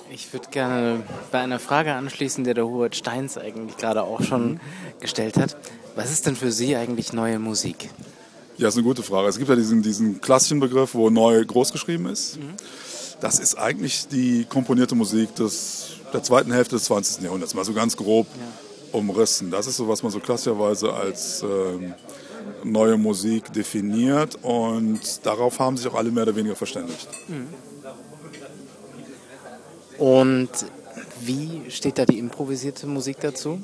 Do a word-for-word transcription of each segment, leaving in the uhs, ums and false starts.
Ich würde gerne bei einer Frage anschließen, die der Hubert Steins eigentlich gerade auch schon gestellt hat. Was ist denn für Sie eigentlich neue Musik? Ja, ist eine gute Frage. Es gibt ja diesen, diesen klassischen Begriff, wo neu großgeschrieben ist. Mhm. Das ist eigentlich die komponierte Musik des, der zweiten Hälfte des zwanzigsten Jahrhunderts, mal so ganz grob ja. umrissen. Das ist so, was man so klassischerweise als ähm, neue Musik definiert, und darauf haben sich auch alle mehr oder weniger verständigt. Mhm. Und wie steht da die improvisierte Musik dazu?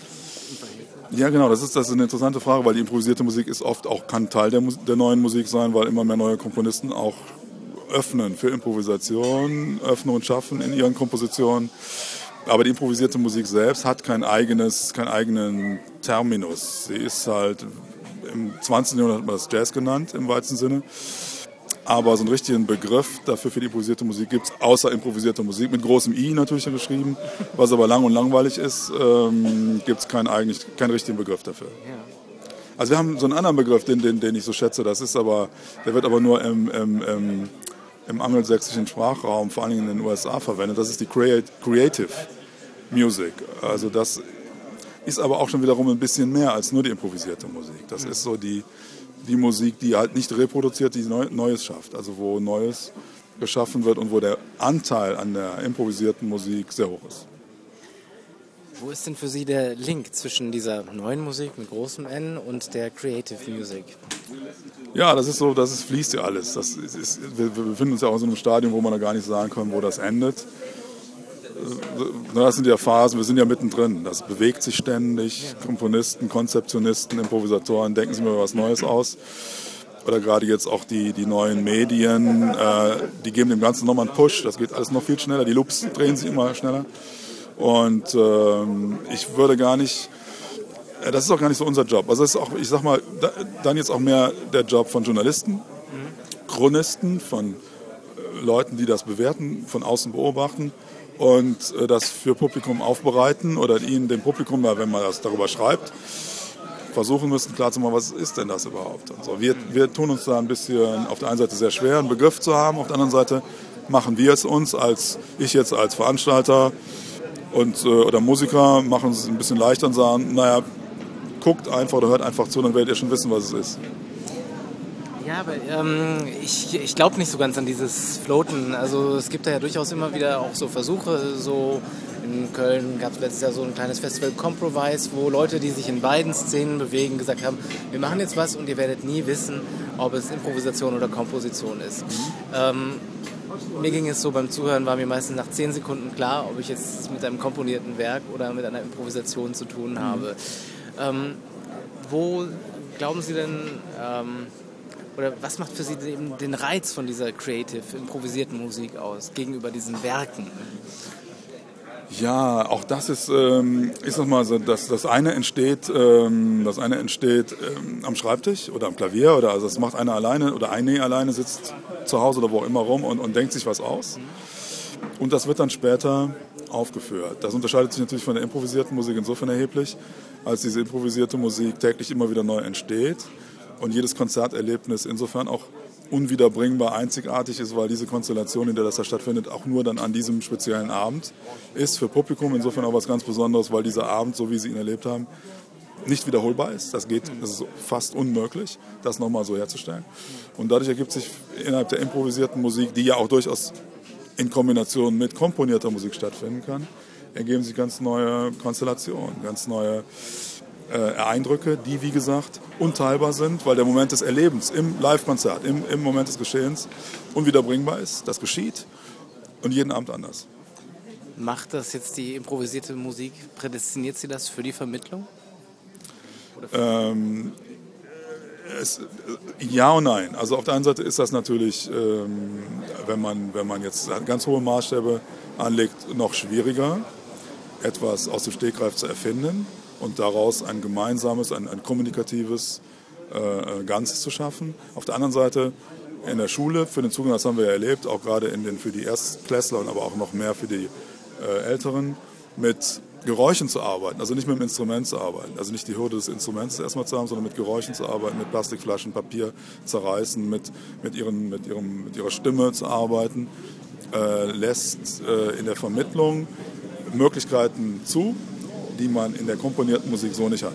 Ja, genau, das ist, das ist eine interessante Frage, weil die improvisierte Musik ist oft auch, kann Teil der, der neuen Musik sein, weil immer mehr neue Komponisten auch öffnen für Improvisation, öffnen und schaffen in ihren Kompositionen. Aber die improvisierte Musik selbst hat kein eigenes, keinen eigenen Terminus. Sie ist halt, im zwanzigsten Jahrhundert hat man das Jazz genannt, im weitesten Sinne. Aber so einen richtigen Begriff dafür für die improvisierte Musik gibt es, außer improvisierte Musik, mit großem I natürlich geschrieben, was aber lang und langweilig ist, ähm, gibt es keinen, eigentlich keinen richtigen Begriff dafür. Ja. Also wir haben so einen anderen Begriff, den, den, den ich so schätze, das ist aber, der wird aber nur im, im, im, im angelsächsischen Sprachraum, vor allen Dingen in den U S A verwendet, das ist die Creative Music. Also das ist aber auch schon wiederum ein bisschen mehr als nur die improvisierte Musik. Das ist so die die Musik, die halt nicht reproduziert, die Neues schafft. Also wo Neues geschaffen wird und wo der Anteil an der improvisierten Musik sehr hoch ist. Wo ist denn für Sie der Link zwischen dieser neuen Musik mit großem N und der Creative Music? Ja, das ist so, das ist, fließt ja alles. Das ist, ist, wir, wir befinden uns ja auch in so einem Stadium, wo man da gar nicht sagen kann, wo das endet. Das sind ja Phasen, wir sind ja mittendrin. Das bewegt sich ständig. Komponisten, Konzeptionisten, Improvisatoren denken sich mal was Neues aus. Oder gerade jetzt auch die, die neuen Medien, äh, die geben dem Ganzen nochmal einen Push. Das geht alles noch viel schneller. Die Loops drehen sich immer schneller. Und ähm, ich würde gar nicht, äh, das ist auch gar nicht so unser Job. Also das ist auch, ich sag mal, da, dann jetzt auch mehr der Job von Journalisten, mhm. Chronisten, von äh, Leuten, die das bewerten, von außen beobachten. Und äh, das für Publikum aufbereiten oder ihnen dem Publikum, wenn man das darüber schreibt, versuchen müssen klarzumachen, was ist denn das überhaupt? Und so. wir, wir tun uns da ein bisschen auf der einen Seite sehr schwer, einen Begriff zu haben, auf der anderen Seite machen wir es uns, als ich jetzt als Veranstalter und, äh, oder Musiker, machen es ein bisschen leichter und sagen, naja, guckt einfach oder hört einfach zu, dann werdet ihr schon wissen, was es ist. Ja, aber ähm, ich, ich glaube nicht so ganz an dieses Floaten. Also es gibt da ja durchaus immer wieder auch so Versuche. So in Köln gab es letztes Jahr so ein kleines Festival Comprovise, wo Leute, die sich in beiden Szenen bewegen, gesagt haben, wir machen jetzt was und ihr werdet nie wissen, ob es Improvisation oder Komposition ist. Ähm, mir ging es so, beim Zuhören war mir meistens nach zehn Sekunden klar, ob ich jetzt mit einem komponierten Werk oder mit einer Improvisation zu tun habe. Mhm. Ähm, wo glauben Sie denn... Ähm, Oder was macht für Sie den, den Reiz von dieser creative, improvisierten Musik aus, gegenüber diesen Werken? Ja, auch das ist, ähm, ist nochmal so, dass das eine entsteht, ähm, das eine entsteht ähm, am Schreibtisch oder am Klavier, oder also das macht einer alleine oder eine alleine sitzt zu Hause oder wo auch immer rum und, und denkt sich was aus. Und das wird dann später aufgeführt. Das unterscheidet sich natürlich von der improvisierten Musik insofern erheblich, als diese improvisierte Musik täglich immer wieder neu entsteht. Und jedes Konzerterlebnis insofern auch unwiederbringbar einzigartig ist, weil diese Konstellation, in der das da stattfindet, auch nur dann an diesem speziellen Abend ist. Für Publikum insofern auch was ganz Besonderes, weil dieser Abend, so wie sie ihn erlebt haben, nicht wiederholbar ist. Das geht, das ist fast unmöglich, das nochmal so herzustellen. Und dadurch ergibt sich innerhalb der improvisierten Musik, die ja auch durchaus in Kombination mit komponierter Musik stattfinden kann, ergeben sich ganz neue Konstellationen, ganz neue Äh, Eindrücke, die, wie gesagt, unteilbar sind, weil der Moment des Erlebens im Live-Konzert, im, im Moment des Geschehens unwiederbringbar ist. Das geschieht und jeden Abend anders. Macht das jetzt die improvisierte Musik, prädestiniert sie das für die Vermittlung? Oder für ähm, es, ja und nein. Also auf der einen Seite ist das natürlich, ähm, wenn man, wenn man jetzt ganz hohe Maßstäbe anlegt, noch schwieriger, etwas aus dem Stegreif zu erfinden und daraus ein gemeinsames, ein, ein kommunikatives äh, Ganzes zu schaffen. Auf der anderen Seite in der Schule, für den Zugang, das haben wir ja erlebt, auch gerade in den, für die Erstklässler und aber auch noch mehr für die äh, Älteren, mit Geräuschen zu arbeiten, also nicht mit dem Instrument zu arbeiten, also nicht die Hürde des Instruments erstmal zu haben, sondern mit Geräuschen zu arbeiten, mit Plastikflaschen, Papier zerreißen, mit, mit, ihren, mit, ihrem, mit ihrer Stimme zu arbeiten. äh, lässt äh, in der Vermittlung Möglichkeiten zu, die man in der komponierten Musik so nicht hat.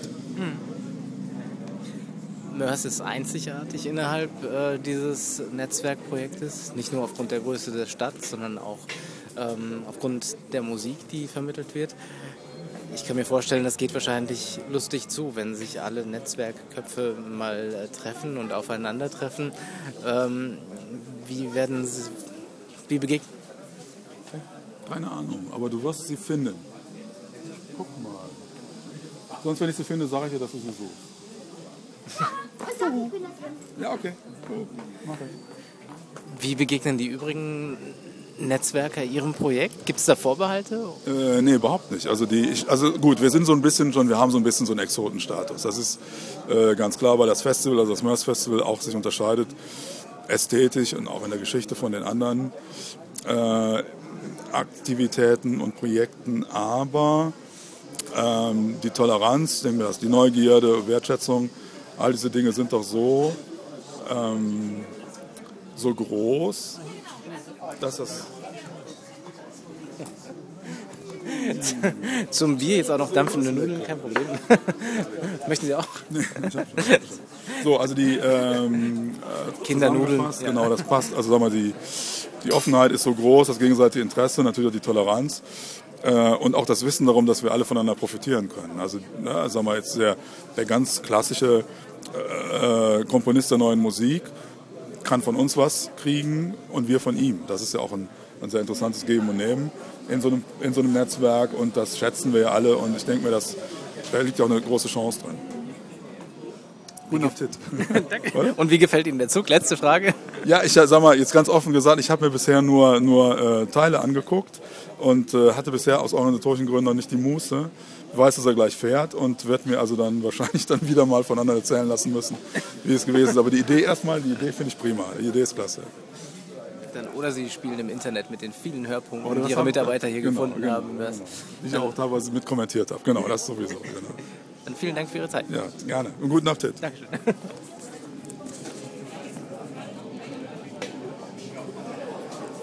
Mörs ist einzigartig innerhalb äh, dieses Netzwerkprojektes, nicht nur aufgrund der Größe der Stadt, sondern auch ähm, aufgrund der Musik, die vermittelt wird. Ich kann mir vorstellen, das geht wahrscheinlich lustig zu, wenn sich alle Netzwerkköpfe mal äh, treffen und aufeinandertreffen. Ähm, wie werden sie, wie begegnen? Keine Ahnung, aber du wirst sie finden. Guck mal. Sonst, wenn ich sie finde, sage ich dir, dass du sie suchst. Ja, okay. Gut. Mach ich. Wie begegnen die übrigen Netzwerker Ihrem Projekt? Gibt es da Vorbehalte? Äh, nee, überhaupt nicht. Also, die, ich, also gut, wir sind so ein bisschen schon, wir haben so ein bisschen so einen Exotenstatus. Das ist äh, ganz klar, weil das Festival, also das Mörs Festival, auch sich unterscheidet ästhetisch und auch in der Geschichte von den anderen äh, Aktivitäten und Projekten. Aber ähm, die Toleranz, denke mir das, die Neugierde, Wertschätzung, all diese Dinge sind doch so, ähm, so groß, dass das... Zum Bier jetzt auch noch dampfende Nudeln, kein Problem. Möchten Sie auch? Nee, ich hab schon. So, also die ähm, Kindernudeln. Ja. Genau, das passt. Also sag mal, die, die Offenheit ist so groß, das gegenseitige Interesse, natürlich auch die Toleranz äh, und auch das Wissen darum, dass wir alle voneinander profitieren können. Also, ne, sag mal jetzt der, der ganz klassische äh, Komponist der neuen Musik kann von uns was kriegen und wir von ihm. Das ist ja auch ein, ein sehr interessantes Geben und Nehmen in so einem, in so einem Netzwerk und das schätzen wir ja alle und ich denke mir, dass, da liegt ja auch eine große Chance drin. Guten Appetit. Danke. Und wie gefällt Ihnen der Zug? Letzte Frage. Ja, ich sag mal, jetzt ganz offen gesagt, ich habe mir bisher nur, nur äh, Teile angeguckt und äh, hatte bisher aus organisatorischen Gründen noch nicht die Muße. Ich weiß, dass er gleich fährt und werde mir also dann wahrscheinlich dann wieder mal von anderen erzählen lassen müssen, wie es gewesen ist. Aber die Idee erstmal, die Idee finde ich prima. Die Idee ist klasse. Dann, oder Sie spielen im Internet mit den vielen Hörpunkten, Oder die Ihre Mitarbeiter hier genau, gefunden genau, haben. Genau. Die ich auch teilweise mit kommentiert habe. Genau, das sowieso. Genau. Dann vielen Dank für Ihre Zeit. Ja, gerne. Und guten Appetit. Dankeschön.